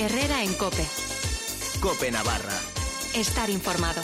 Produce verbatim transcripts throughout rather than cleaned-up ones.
Herrera en COPE. COPE Navarra. Estar informado.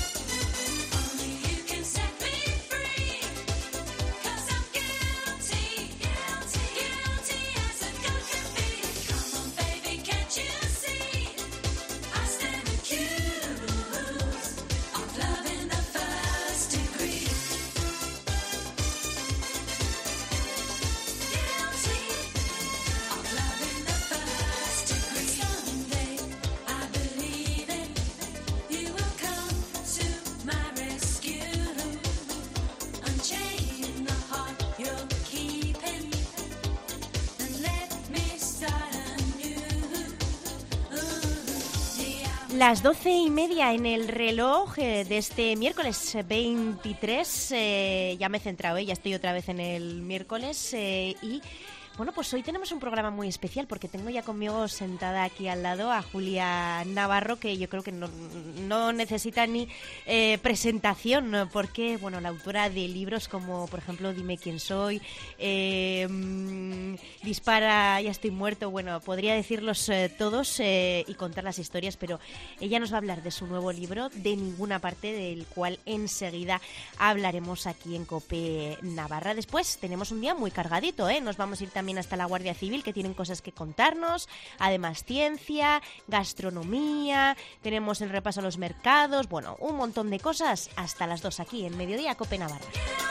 Las doce y media en el reloj eh, de este miércoles veintitrés, eh, ya me he centrado, eh, ya estoy otra vez en el miércoles eh, y... Bueno, pues hoy tenemos un programa muy especial porque tengo ya conmigo sentada aquí al lado a Julia Navarro, que yo creo que no, no necesita ni eh, presentación, porque, bueno, la autora de libros como, por ejemplo, Dime quién soy, eh, Dispara, ya estoy muerto, bueno, podría decirlos eh, todos eh, y contar las historias, pero ella nos va a hablar de su nuevo libro, De ninguna parte, del cual enseguida hablaremos aquí en COPE Navarra. Después tenemos un día muy cargadito, ¿eh? Nos vamos a ir también también hasta la Guardia Civil, que tienen cosas que contarnos, además ciencia, gastronomía, tenemos el repaso a los mercados, bueno, un montón de cosas hasta las dos aquí en Mediodía COPE Navarra.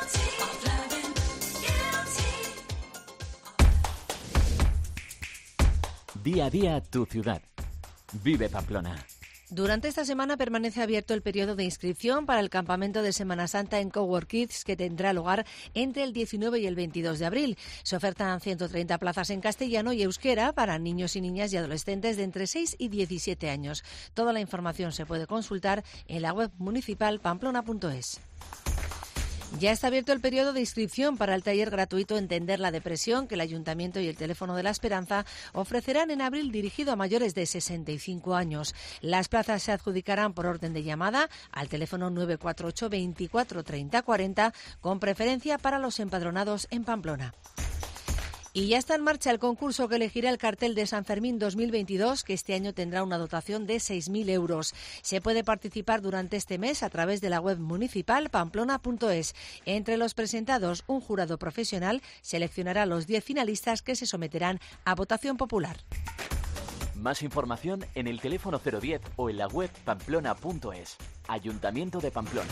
Día a día tu ciudad. Vive Pamplona. Durante esta semana permanece abierto el periodo de inscripción para el campamento de Semana Santa en Cowork Kids, que tendrá lugar entre el diecinueve y el veintidós de abril. Se ofertan ciento treinta plazas en castellano y euskera para niños y niñas y adolescentes de entre seis y diecisiete años. Toda la información se puede consultar en la web municipal pamplona punto es. Ya está abierto el periodo de inscripción para el taller gratuito Entender la depresión que el Ayuntamiento y el Teléfono de la Esperanza ofrecerán en abril, dirigido a mayores de sesenta y cinco años. Las plazas se adjudicarán por orden de llamada al teléfono nueve cuatro ocho, veinticuatro, treinta, cuarenta, con preferencia para los empadronados en Pamplona. Y ya está en marcha el concurso que elegirá el cartel de San Fermín dos mil veintidós, que este año tendrá una dotación de seis mil euros. Se puede participar durante este mes a través de la web municipal pamplona punto es. Entre los presentados, un jurado profesional seleccionará los diez finalistas que se someterán a votación popular. Más información en el teléfono cero diez o en la web pamplona punto es. Ayuntamiento de Pamplona.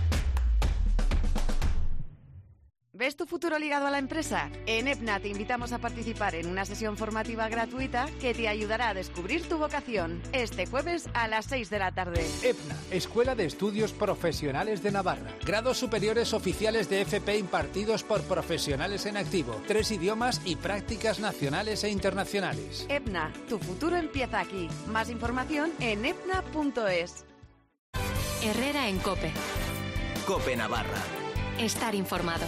¿Ves tu futuro ligado a la empresa? En EPNA te invitamos a participar en una sesión formativa gratuita que te ayudará a descubrir tu vocación. Este jueves a las seis de la tarde. EPNA, Escuela de Estudios Profesionales de Navarra. Grados superiores oficiales de F P impartidos por profesionales en activo. Tres idiomas y prácticas nacionales e internacionales. EPNA, tu futuro empieza aquí. Más información en epna punto es. Herrera en COPE. COPE Navarra. Estar informado.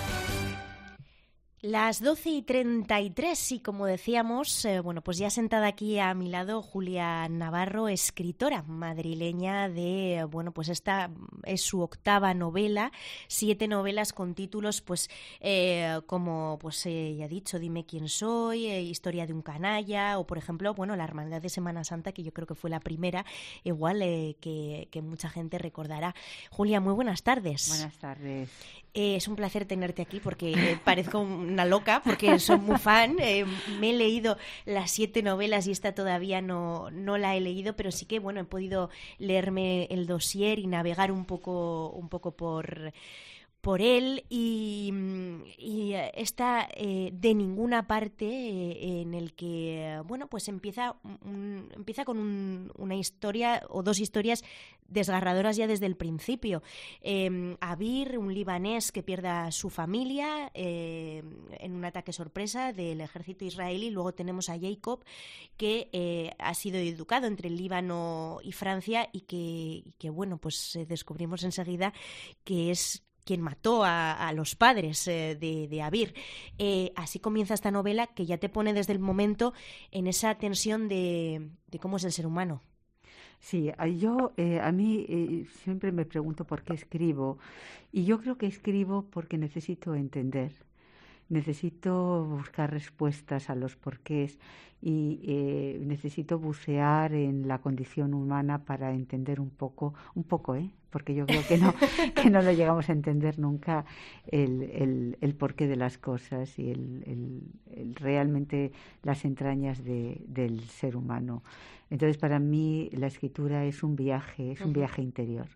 Las doce y treinta y tres y como decíamos, eh, bueno, pues ya sentada aquí a mi lado Julia Navarro, escritora madrileña de, bueno, pues esta es su octava novela, siete novelas con títulos, pues eh, como, pues eh, ya he dicho, Dime quién soy, eh, Historia de un canalla, o por ejemplo, bueno, La Hermandad de Semana Santa, que yo creo que fue la primera, igual eh, que, que mucha gente recordará. Julia, muy buenas tardes. Buenas tardes. Eh, es un placer tenerte aquí porque eh, parezco una loca, porque soy muy fan. Eh, me he leído las siete novelas y esta todavía no, no la he leído, pero sí que bueno, he podido leerme el dossier y navegar un poco, un poco por... por él y, y está eh, de ninguna parte eh, en el que, bueno, pues empieza, un, empieza con un, una historia o dos historias desgarradoras ya desde el principio. Eh, Abir, un libanés que pierde a su familia eh, en un ataque sorpresa del ejército israelí. Luego tenemos a Jacob, que eh, ha sido educado entre el Líbano y Francia y que, y que bueno, pues eh, descubrimos enseguida que es quien mató a, a los padres eh, de, de Abir. Eh, así comienza esta novela que ya te pone desde el momento en esa tensión de, de cómo es el ser humano. Sí, yo eh, a mí eh, siempre me pregunto por qué escribo y yo creo que escribo porque necesito entender. necesito buscar respuestas a los porqués y eh, necesito bucear en la condición humana para entender un poco, un poco, ¿eh? Porque yo creo que no, que no lo llegamos a entender nunca el, el, el porqué de las cosas y el, el, el realmente las entrañas de, del ser humano. Entonces, para mí, la escritura es un viaje, es un uh-huh. viaje interior.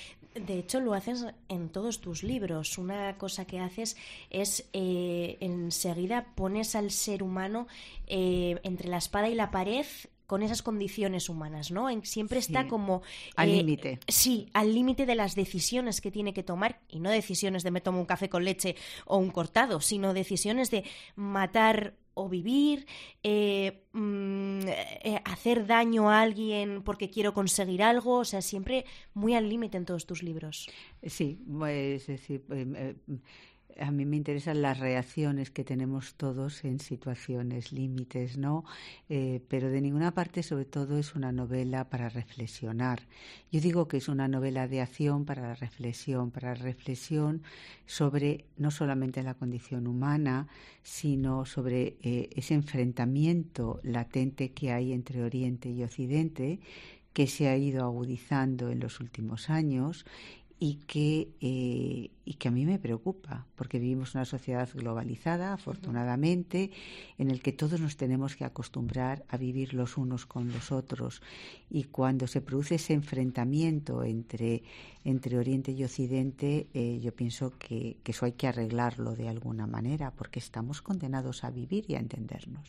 De hecho, lo haces en todos tus libros. Una cosa que haces es, eh, enseguida pones al ser humano eh, entre la espada y la pared con esas condiciones humanas, ¿no? Siempre está sí, como... al eh, límite. Sí, al límite de las decisiones que tiene que tomar, y no decisiones de me tomo un café con leche o un cortado, sino decisiones de matar o vivir, eh, mm, eh, hacer daño a alguien porque quiero conseguir algo, o sea, siempre muy al límite en todos tus libros. Sí, es decir, eh, eh, a mí me interesan las reacciones que tenemos todos en situaciones límites, ¿no? Eh, pero de ninguna parte, sobre todo, es una novela para reflexionar. Yo digo que es una novela de acción para la reflexión, para la reflexión sobre no solamente la condición humana, sino sobre eh, ese enfrentamiento latente que hay entre Oriente y Occidente, que se ha ido agudizando en los últimos años y que, eh, y que a mí me preocupa, porque vivimos una sociedad globalizada, afortunadamente, en el que todos nos tenemos que acostumbrar a vivir los unos con los otros. Y cuando se produce ese enfrentamiento entre, entre Oriente y Occidente, eh, yo pienso que, que eso hay que arreglarlo de alguna manera, porque estamos condenados a vivir y a entendernos.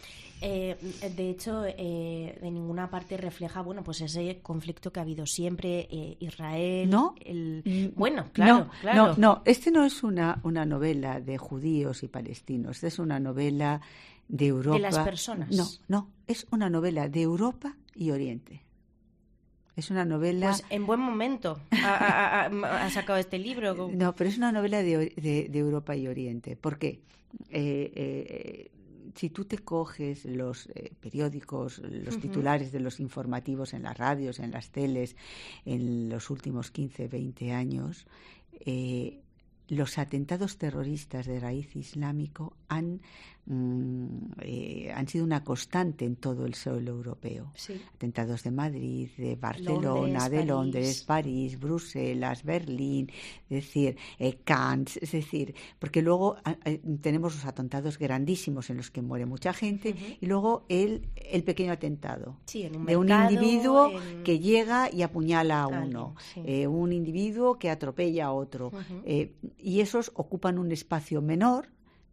Eh, de hecho, eh, de ninguna parte refleja, bueno, pues ese conflicto que ha habido siempre, eh, Israel... ¿No? El... Bueno, claro, no, claro. No, no, este no es una, una novela de judíos y palestinos, esta es una novela de Europa. De las personas. No, no, es una novela de Europa y Oriente. Es una novela... Pues en buen momento ha, ha, ha, ha sacado este libro. No, pero es una novela de, de, de Europa y Oriente. ¿Por qué? Eh, eh, si tú te coges los eh, periódicos, los uh-huh. titulares de los informativos en las radios, en las teles, en los últimos quince, veinte años, eh, los atentados terroristas de raíz islámico han, mm, eh, han sido una constante en todo el suelo europeo. Sí. Atentados de Madrid, de Barcelona, Londres, de París. Londres, París, Bruselas, Berlín, es decir, eh, Cannes, es decir, porque luego eh, tenemos los atentados grandísimos en los que muere mucha gente uh-huh. y luego el, el pequeño atentado sí, en un de mercado, un individuo en... que llega y apuñala a uno, sí. eh, un individuo que atropella a otro. Uh-huh. Eh, y esos ocupan un espacio menor,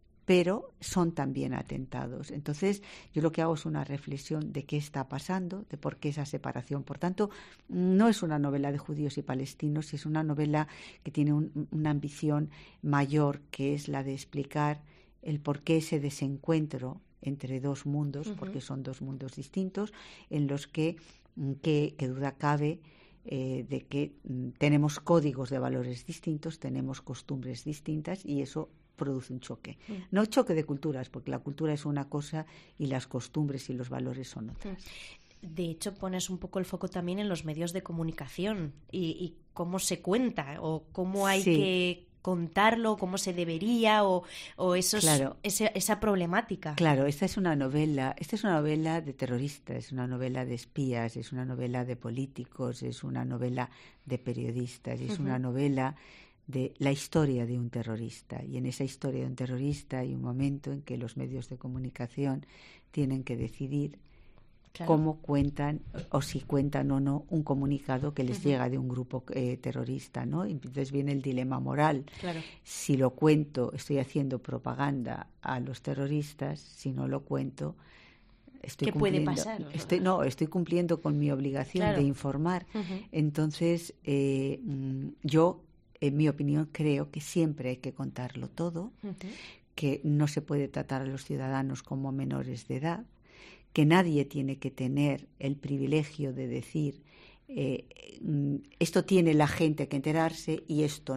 pero son también atentados. Entonces, yo lo que hago es una reflexión de qué está pasando, de por qué esa separación. Por tanto, no es una novela de judíos y palestinos, es una novela que tiene un, una ambición mayor, que es la de explicar el por qué ese desencuentro entre dos mundos, uh-huh. porque son dos mundos distintos, en los que, que, que duda cabe, Eh, de que mm, tenemos códigos de valores distintos, tenemos costumbres distintas y eso produce un choque. Mm. No choque de culturas, porque la cultura es una cosa y las costumbres y los valores son otras. De hecho, pones un poco el foco también en los medios de comunicación y, y cómo se cuenta o cómo hay sí. que contarlo, cómo se debería o, o esos, claro. esa, esa problemática. Claro, esta es una novela, esta es una novela de terroristas, es una novela de espías, es una novela de políticos, es una novela de periodistas, es uh-huh. una novela de la historia de un terrorista. Y en esa historia de un terrorista hay un momento en que los medios de comunicación tienen que decidir Claro. cómo cuentan o si cuentan o no un comunicado que les uh-huh. llega de un grupo eh, terrorista, ¿no? Entonces viene el dilema moral. Claro. Si lo cuento, estoy haciendo propaganda a los terroristas. Si no lo cuento, estoy ¿Qué cumpliendo. puede pasar? Estoy, no, estoy cumpliendo con mi obligación claro. de informar. Uh-huh. Entonces, eh, yo, en mi opinión, creo que siempre hay que contarlo todo, uh-huh. que no se puede tratar a los ciudadanos como menores de edad, que nadie tiene que tener el privilegio de decir eh, esto tiene la gente que enterarse y esto no,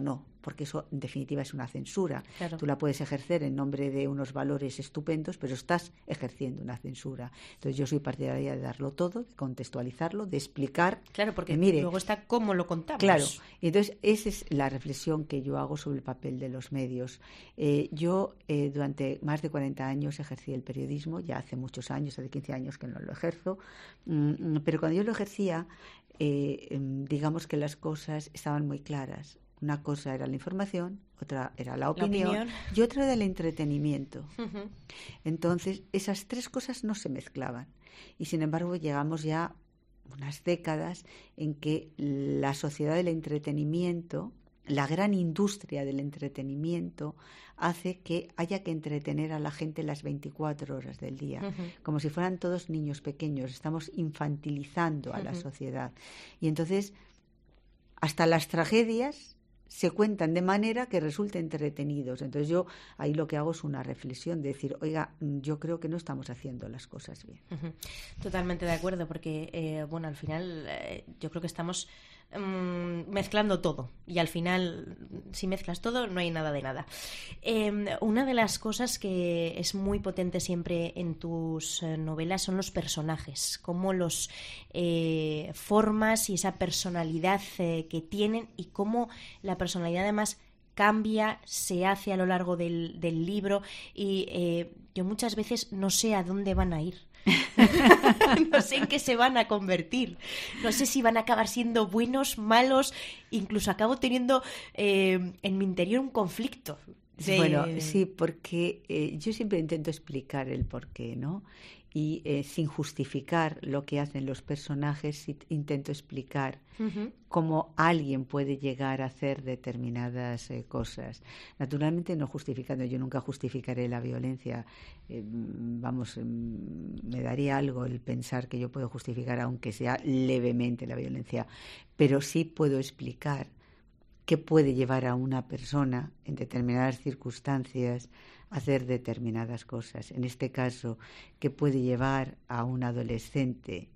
porque eso en definitiva es una censura. Claro. Tú la puedes ejercer en nombre de unos valores estupendos, pero estás ejerciendo una censura. Entonces yo soy partidaria de darlo todo, de contextualizarlo, de explicar. Claro, porque que, mire, luego está cómo lo contamos. Claro, y entonces esa es la reflexión que yo hago sobre el papel de los medios. Eh, yo eh, durante más de cuarenta años ejercí el periodismo, ya hace muchos años, hace quince años que no lo ejerzo, mm, pero cuando yo lo ejercía, eh, digamos que las cosas estaban muy claras. Una cosa era la información, otra era la opinión, la opinión. y otra era el entretenimiento. Uh-huh. Entonces, esas tres cosas no se mezclaban. Y sin embargo, llegamos ya unas décadas en que la sociedad del entretenimiento, la gran industria del entretenimiento, hace que haya que entretener a la gente las veinticuatro horas del día, uh-huh. como si fueran todos niños pequeños. Estamos infantilizando a uh-huh. la sociedad. Y entonces, hasta las tragedias se cuentan de manera que resulten entretenidos. Entonces yo ahí lo que hago es una reflexión, de decir, oiga, yo creo que no estamos haciendo las cosas bien. Uh-huh. Totalmente de acuerdo, porque eh, bueno, al final eh, yo creo que estamos um, mezclando todo, y al final si mezclas todo no hay nada de nada. Eh, una de las cosas que es muy potente siempre en tus eh, novelas son los personajes, cómo los eh, formas y esa personalidad eh, que tienen, y cómo la personalidad además cambia, se hace a lo largo del, del libro, y eh, yo muchas veces no sé a dónde van a ir. No sé en qué se van a convertir. No sé si van a acabar siendo buenos, malos. Incluso acabo teniendo eh, en mi interior un conflicto. De... Bueno, sí, porque eh, yo siempre intento explicar el porqué, ¿no? Y eh, sin justificar lo que hacen los personajes, intento explicar uh-huh. cómo alguien puede llegar a hacer determinadas eh, cosas. Naturalmente no justificando, yo nunca justificaré la violencia. Eh, vamos, eh, me daría algo el pensar que yo puedo justificar, aunque sea levemente, la violencia, pero sí puedo explicar qué puede llevar a una persona en determinadas circunstancias a hacer determinadas cosas. En este caso, qué puede llevar a un adolescente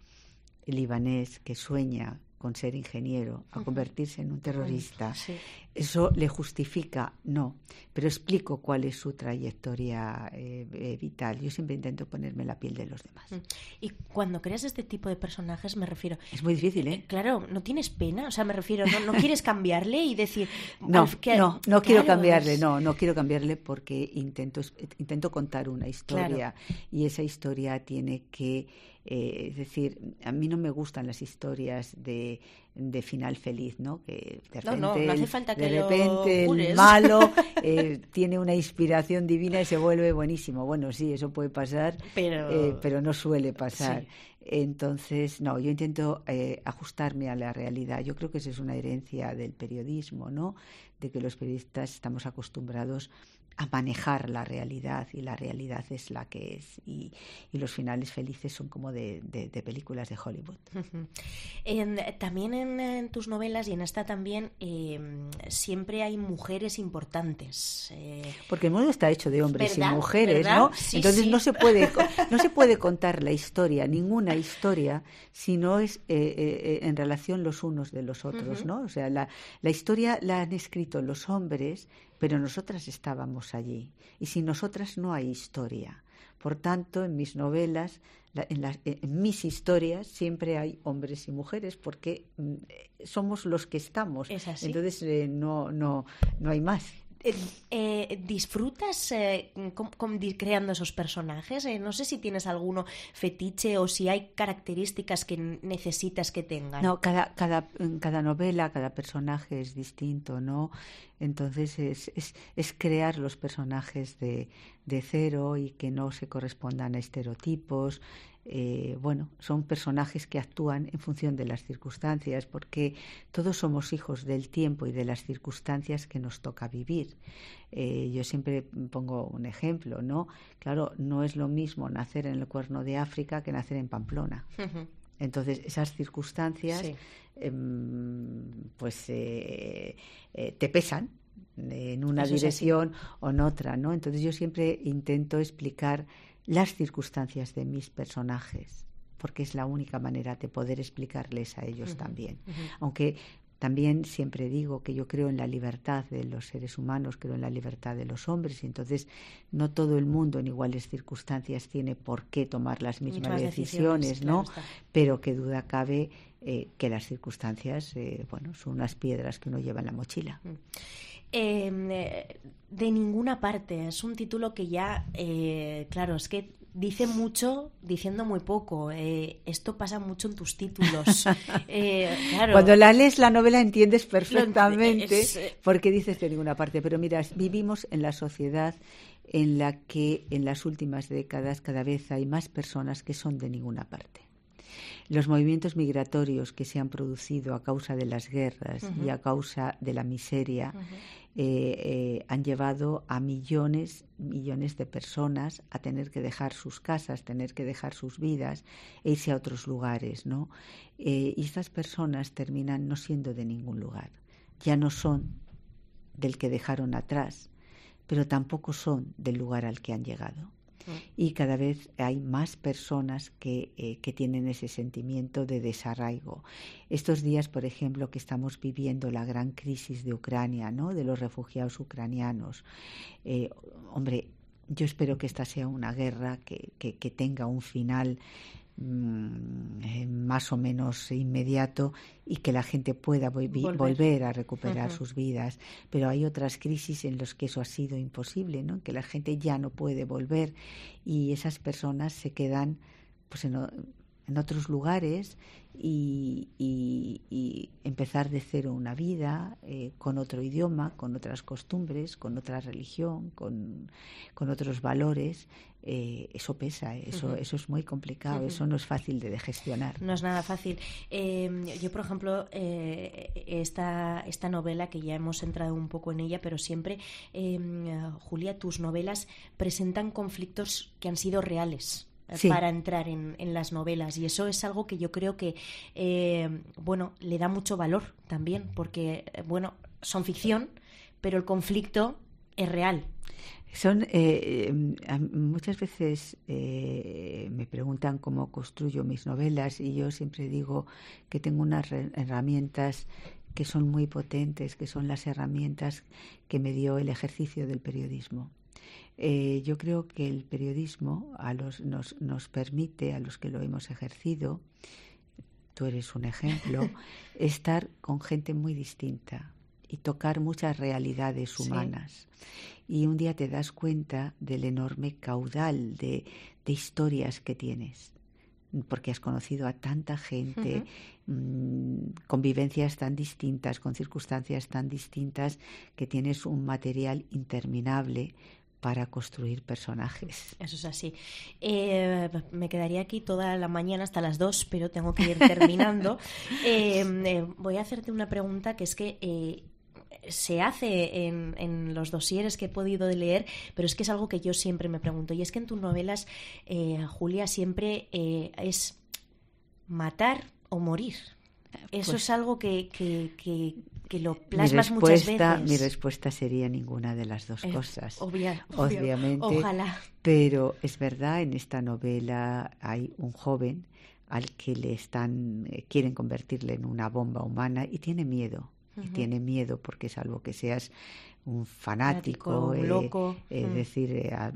libanés que sueña con ser ingeniero a convertirse en un terrorista. Sí. ¿Eso le justifica? No, pero explico cuál es su trayectoria eh, eh, vital. Yo siempre intento ponerme en la piel de los demás. Y cuando creas este tipo de personajes, me refiero... Es muy difícil, ¿eh? eh claro, ¿no tienes pena? O sea, me refiero, ¿no, no quieres cambiarle y decir... No, que, no, no claro, quiero cambiarle, es... no, no quiero cambiarle porque intento, intento contar una historia, claro. Y esa historia tiene que... Eh, es decir, a mí no me gustan las historias de, de final feliz, ¿no? Que de repente, no, no, no hace falta que de repente lo el malo eh, tiene una inspiración divina y se vuelve buenísimo. Bueno, sí, eso puede pasar, pero, eh, pero no suele pasar. Sí. Entonces, no, yo intento eh, ajustarme a la realidad. Yo creo que esa es una herencia del periodismo, ¿no? De que los periodistas estamos acostumbrados a manejar la realidad, y la realidad es la que es, y, y los finales felices son como de, de, de películas de Hollywood. Uh-huh. En, también en, en tus novelas, y en esta también, eh, siempre hay mujeres importantes. Eh... Porque el mundo está hecho de hombres ¿verdad? Y mujeres, ¿verdad? ¿no? Sí, Entonces sí. no se puede no se puede contar la historia, ninguna historia, si no es eh, eh, en relación los unos de los otros, uh-huh. ¿no? O sea, la, la historia la han escrito los hombres, pero nosotras estábamos allí, y sin nosotras no hay historia. Por tanto, en mis novelas, en, las, en mis historias, siempre hay hombres y mujeres, porque somos los que estamos. ¿Es así? Entonces, eh, no, no, no hay más. Eh, eh, ¿Disfrutas eh, con, con, creando esos personajes? Eh, no sé si tienes alguno fetiche o si hay características que necesitas que tengan. No, cada, cada, cada novela, cada personaje es distinto, ¿no? Entonces es, es, es crear los personajes de, de cero y que no se correspondan a estereotipos. Eh, bueno, son personajes que actúan en función de las circunstancias, porque todos somos hijos del tiempo y de las circunstancias que nos toca vivir. Eh, yo siempre pongo un ejemplo, ¿no? Claro, no es lo mismo nacer en el Cuerno de África que nacer en Pamplona. Uh-huh. Entonces, esas circunstancias sí. eh, pues eh, eh, te pesan en una Eso dirección o en otra, ¿no? Entonces, yo siempre intento explicar las circunstancias de mis personajes, porque es la única manera de poder explicarles a ellos uh-huh. también. Uh-huh. Aunque También siempre digo que yo creo en la libertad de los seres humanos, creo en la libertad de los hombres, y entonces no todo el mundo en iguales circunstancias tiene por qué tomar las mismas, mismas decisiones, decisiones, ¿no? Claro, pero qué duda cabe eh, que las circunstancias, eh, bueno, son unas piedras que uno lleva en la mochila. Eh, de ninguna parte, es un título que ya, eh, claro, es que dice mucho diciendo muy poco. Eh, esto pasa mucho en tus títulos. Eh, claro. Cuando la lees la novela entiendes perfectamente es, eh, por qué dices de ninguna parte. Pero mira, vivimos en la sociedad en la que en las últimas décadas cada vez hay más personas que son de ninguna parte. Los movimientos migratorios que se han producido a causa de las guerras uh-huh. y a causa de la miseria uh-huh. eh, eh, han llevado a millones, millones de personas a tener que dejar sus casas, tener que dejar sus vidas e irse a otros lugares, ¿no? Eh, y estas personas terminan no siendo de ningún lugar. Ya no son del que dejaron atrás, pero tampoco son del lugar al que han llegado. Y cada vez hay más personas que, eh, que tienen ese sentimiento de desarraigo. Estos días, por ejemplo, que estamos viviendo la gran crisis de Ucrania, ¿no? De los refugiados ucranianos. Eh, hombre, yo espero que esta sea una guerra que, que, que tenga un final mmm, más o menos inmediato y que la gente pueda volver, volver a recuperar uh-huh. sus vidas. Pero hay otras crisis en las que eso ha sido imposible, ¿no? Que la gente ya no puede volver y esas personas se quedan pues en, en otros lugares y, y, y empezar de cero una vida eh, con otro idioma, con otras costumbres, con otra religión, con, con otros valores. Eh, eso pesa, eso, uh-huh. eso es muy complicado, uh-huh. eso no es fácil de, de gestionar. No es nada fácil. Eh, yo, por ejemplo, eh, esta, esta novela, que ya hemos entrado un poco en ella, pero siempre, eh, Julia, tus novelas presentan conflictos que han sido reales. Sí. Para entrar en, en las novelas, y eso es algo que yo creo que eh, bueno, le da mucho valor también, porque bueno, son ficción, pero el conflicto es real. Son eh, muchas veces eh, me preguntan cómo construyo mis novelas y yo siempre digo que tengo unas re- herramientas que son muy potentes, que son las herramientas que me dio el ejercicio del periodismo. Eh, yo creo que el periodismo a los, nos, nos permite, a los que lo hemos ejercido, tú eres un ejemplo, estar con gente muy distinta y tocar muchas realidades humanas. Sí. Y un día te das cuenta del enorme caudal de, de historias que tienes, porque has conocido a tanta gente, uh-huh. mmm, con vivencias tan distintas, con circunstancias tan distintas, que tienes un material interminable para construir personajes. Eso es así. Eh, me quedaría aquí toda la mañana hasta las dos, pero tengo que ir terminando. eh, eh, voy a hacerte una pregunta que es que eh, se hace en, en los dosieres que he podido leer, pero es que es algo que yo siempre me pregunto, y es que en tus novelas, eh, Julia, siempre eh, es matar o morir. Eso pues, es algo que, que, que, que lo plasmas muchas veces. Mi respuesta sería ninguna de las dos eh, cosas, obvia, obviamente. Ojalá. Pero es verdad, en esta novela hay un joven al que le están eh, quieren convertirle en una bomba humana y tiene miedo. Uh-huh. Y tiene miedo porque salvo que seas un fanático, fanático un eh, loco. Es mm. decir, eh, a,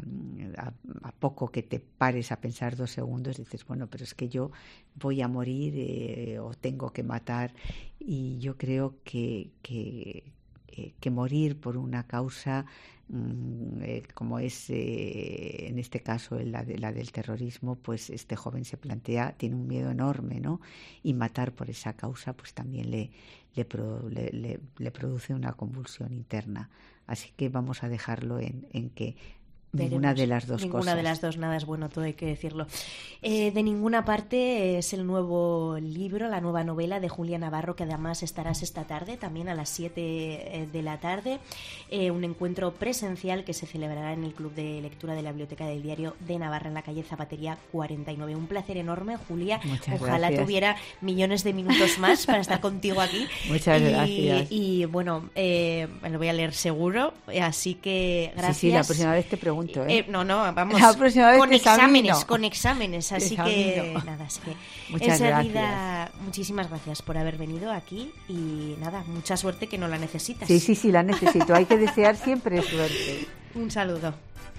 a, a poco que te pares a pensar dos segundos, dices, bueno, pero es que yo voy a morir eh, o tengo que matar. Y yo creo que, que, eh, que morir por una causa mm, eh, como es eh, en este caso la, de, la del terrorismo, pues este joven se plantea, tiene un miedo enorme, ¿no? Y matar por esa causa pues también le Le, pro, le, le, le produce una convulsión interna. Así que vamos a dejarlo en, en que Veremos. Ninguna de las dos ninguna cosas. de las dos, nada es bueno, todo hay que decirlo. Eh, de ninguna parte es el nuevo libro, la nueva novela de Julia Navarro, que además estarás esta tarde, también a las siete de la tarde. Eh, un encuentro presencial que se celebrará en el Club de Lectura de la Biblioteca del Diario de Navarra, en la calle Zapatería cuarenta y nueve. Un placer enorme, Julia. Muchas Ojalá gracias. tuviera millones de minutos más para estar contigo aquí. Muchas y, gracias. Y bueno, eh, me lo voy a leer seguro, así que gracias. Sí, sí, la próxima vez te pregunto pregunto, ¿eh? eh no, no, vamos. La próxima vez con te exámenes, examino. con exámenes, así Te que examino. nada, así que Muchas enseguida, gracias. muchísimas gracias por haber venido aquí y nada, mucha suerte que no la necesitas. Sí, sí, sí, la necesito. Hay que desear siempre suerte. Un saludo.